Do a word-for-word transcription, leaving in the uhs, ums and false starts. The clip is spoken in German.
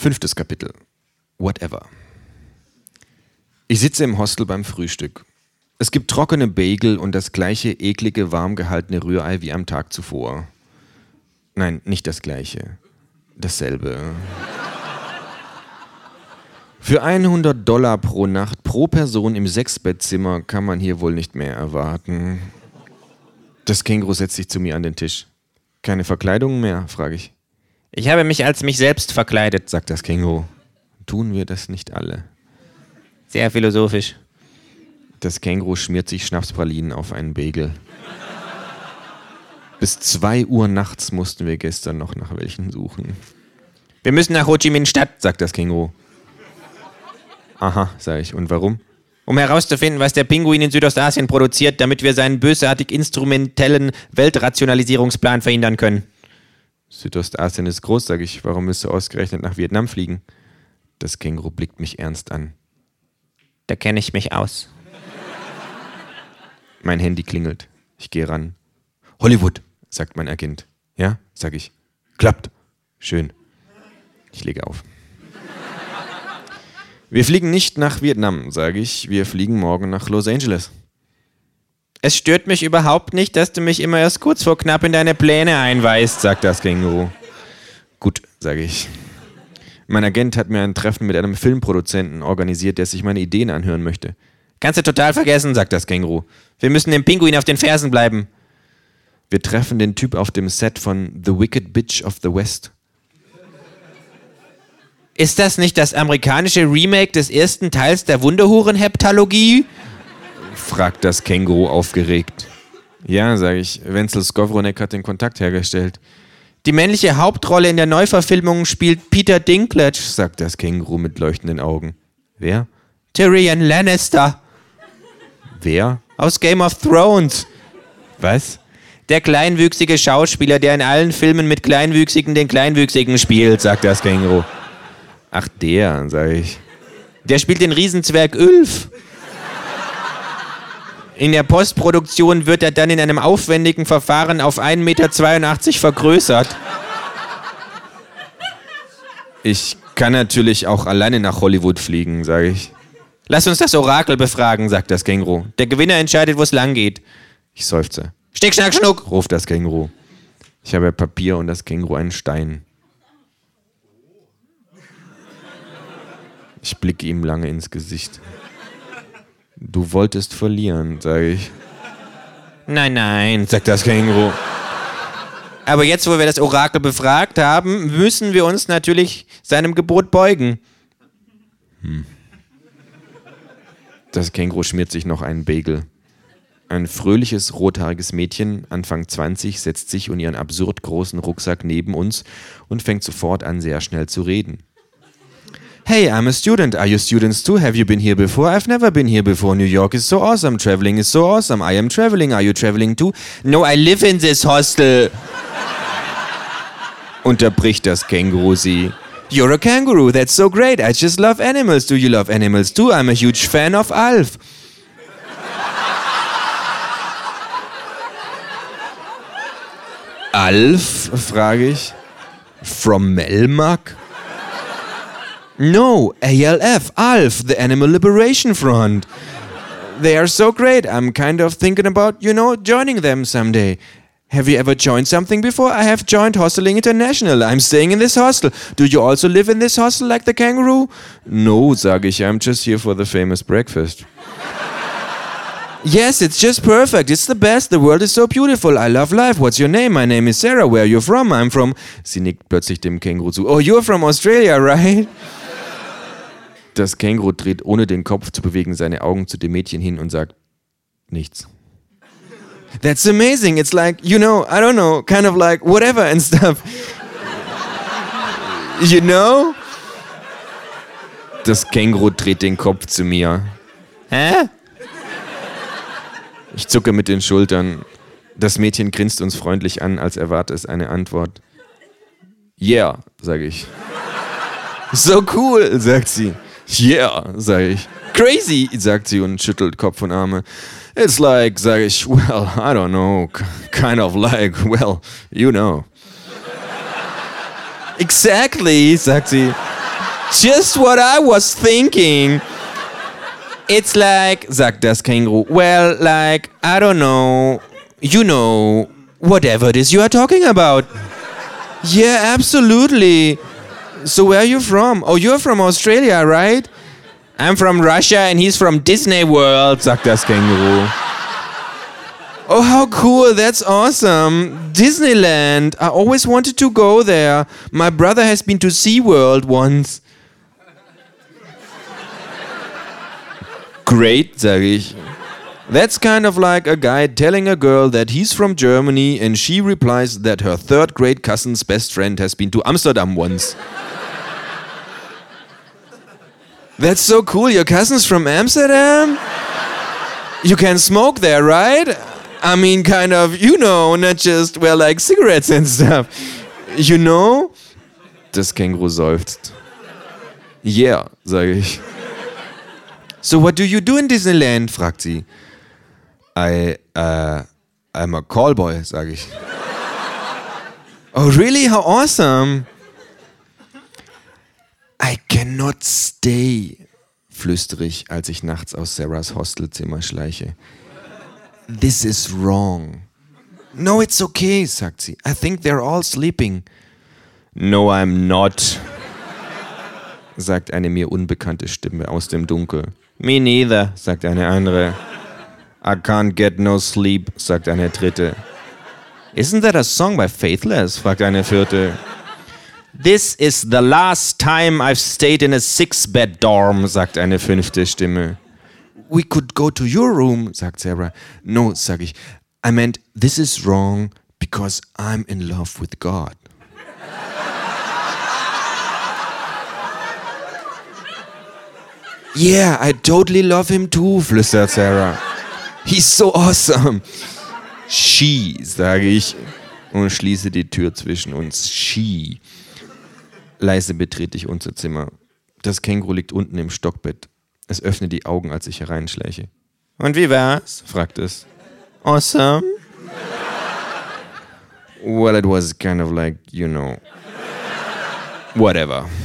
Fünftes Kapitel. Whatever. Ich sitze im Hostel beim Frühstück. Es gibt trockene Bagel und das gleiche eklige, warm gehaltene Rührei wie am Tag zuvor. Nein, nicht das gleiche. Dasselbe. Für hundert Dollar pro Nacht pro Person im Sechsbettzimmer kann man hier wohl nicht mehr erwarten. Das Känguru setzt sich zu mir an den Tisch. Keine Verkleidungen mehr, frage ich. Ich habe mich als mich selbst verkleidet, sagt das Känguru. Tun wir das nicht alle? Sehr philosophisch. Das Känguru schmiert sich Schnapspralinen auf einen Bagel. Bis zwei Uhr nachts mussten wir gestern noch nach welchen suchen. Wir müssen nach Ho Chi Minh Stadt, sagt das Känguru. Aha, sage ich. Und warum? Um herauszufinden, was der Pinguin in Südostasien produziert, damit wir seinen bösartig instrumentellen Weltrationalisierungsplan verhindern können. Südostasien ist groß, sage ich. Warum müsst ihr ausgerechnet nach Vietnam fliegen? Das Känguru blickt mich ernst an. Da kenne ich mich aus. Mein Handy klingelt. Ich gehe ran. Hollywood, sagt mein Agent. Ja, sag ich. Klappt. Schön. Ich lege auf. Wir fliegen nicht nach Vietnam, sage ich. Wir fliegen morgen nach Los Angeles. Es stört mich überhaupt nicht, dass du mich immer erst kurz vor knapp in deine Pläne einweist, sagt das Känguru. Gut, sage ich. Mein Agent hat mir ein Treffen mit einem Filmproduzenten organisiert, der sich meine Ideen anhören möchte. Kannst du total vergessen, sagt das Känguru. Wir müssen dem Pinguin auf den Fersen bleiben. Wir treffen den Typ auf dem Set von The Wicked Bitch of the West. Ist das nicht das amerikanische Remake des ersten Teils der Wunderhuren-Heptalogie? Fragt das Känguru aufgeregt. Ja, sage ich. Wenzel Skowronek hat den Kontakt hergestellt. Die männliche Hauptrolle in der Neuverfilmung spielt Peter Dinklage, sagt das Känguru mit leuchtenden Augen. Wer? Tyrion Lannister. Wer? Aus Game of Thrones. Was? Der kleinwüchsige Schauspieler, der in allen Filmen mit Kleinwüchsigen den Kleinwüchsigen spielt, sagt das Känguru. Ach, der, sag ich. Der spielt den Riesenzwerg Ülf. In der Postproduktion wird er dann in einem aufwendigen Verfahren auf ein Meter zweiundachtzig vergrößert. Ich kann natürlich auch alleine nach Hollywood fliegen, sage ich. Lass uns das Orakel befragen, sagt das Känguru. Der Gewinner entscheidet, wo es lang geht. Ich seufze. Schnick, schnack, schnuck, ruft das Känguru. Ich habe Papier und das Känguru einen Stein. Ich blicke ihm lange ins Gesicht. Du wolltest verlieren, sage ich. Nein, nein, sagt das Känguru. Aber jetzt, wo wir das Orakel befragt haben, müssen wir uns natürlich seinem Gebot beugen. Hm. Das Känguru schmiert sich noch einen Bagel. Ein fröhliches, rothaariges Mädchen, Anfang zwanzig, setzt sich und ihren absurd großen Rucksack neben uns und fängt sofort an, sehr schnell zu reden. Hey, I'm a student. Are you students too? Have you been here before? I've never been here before. New York is so awesome. Traveling is so awesome. I am traveling. Are you traveling too? No, I live in this hostel. Unterbricht das Känguru sie. You're a kangaroo. That's so great. I just love animals. Do you love animals too? I'm a huge fan of Alf. Alf? Frage ich. From Melmac? No, A L F, Alf, the Animal Liberation Front. They are so great. I'm kind of thinking about, you know, joining them someday. Have you ever joined something before? I have joined Hosteling International. I'm staying in this hostel. Do you also live in this hostel like the kangaroo? No, sage ich. I'm just here for the famous breakfast. Yes, it's just perfect. It's the best. The world is so beautiful. I love life. What's your name? My name is Sarah. Where are you from? I'm from... Sie nickt plötzlich dem Känguru zu. Oh, you're from Australia, right? Das Känguru dreht, ohne den Kopf zu bewegen, seine Augen zu dem Mädchen hin und sagt nichts. That's amazing. It's like, you know, I don't know, kind of like whatever and stuff. You know? Das Känguru dreht den Kopf zu mir. Hä? Ich zucke mit den Schultern. Das Mädchen grinst uns freundlich an, als erwarte es eine Antwort. Yeah, sage ich. So cool, sagt sie. Yeah, sage ich. Crazy, sagt sie und schüttelt Kopf und Arme. It's like, sage ich, well, I don't know, kind of like, well, you know. Exactly, sagt sie. Just what I was thinking. It's like, sagt das Känguru, well, like, I don't know, you know, whatever it is you are talking about. Yeah, absolutely. So where are you from? Oh, you're from Australia, right? I'm from Russia and he's from Disney World, sagt das Känguru. Oh, how cool, that's awesome. Disneyland, I always wanted to go there. My brother has been to SeaWorld once. Great, sage ich. That's kind of like a guy telling a girl that he's from Germany and she replies that her third grade cousin's best friend has been to Amsterdam once. That's so cool, your cousin's from Amsterdam? You can smoke there, right? I mean, kind of, you know, not just, well, like cigarettes and stuff. You know? Das Känguru seufzt. Yeah, sage ich. So what do you do in Disneyland? Fragt sie. I, uh, I'm a callboy, sage ich. Oh, really? How awesome. I cannot stay, flüstere ich, als ich nachts aus Sarahs Hostelzimmer schleiche. This is wrong. No, it's okay, sagt sie. I think they're all sleeping. No, I'm not, sagt eine mir unbekannte Stimme aus dem Dunkel. Me neither, sagt eine andere. I can't get no sleep, sagt eine dritte. Isn't that a song by Faithless? Fragt eine vierte. This is the last time I've stayed in a six-bed dorm, sagt eine fünfte Stimme. We could go to your room, sagt Sarah. No, sag ich. I meant, this is wrong because I'm in love with God. Yeah, I totally love him too, flüstert Sarah. He's so awesome. She, sage ich und schließe die Tür zwischen uns. She. Leise betrete ich unser Zimmer. Das Känguru liegt unten im Stockbett. Es öffnet die Augen, als ich hereinschleiche. Und wie war's? fragt es. Awesome? Well, it was kind of like, you know, whatever.